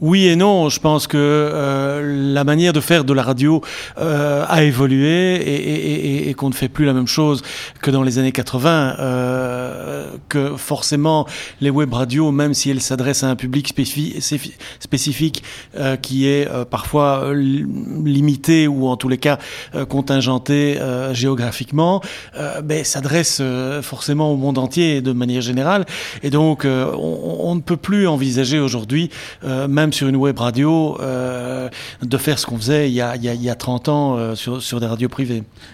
Oui et non, je pense que la manière de faire de la radio a évolué et qu'on ne fait plus la même chose que dans les années 80, que forcément les web radios, même si elles s'adressent à un public spécifique qui est parfois limité ou en tous les cas contingenté géographiquement, s'adressent forcément au monde entier de manière générale. Et donc on ne peut plus envisager aujourd'hui, même sur une web radio, de faire ce qu'on faisait il y a 30 ans sur des radios privées.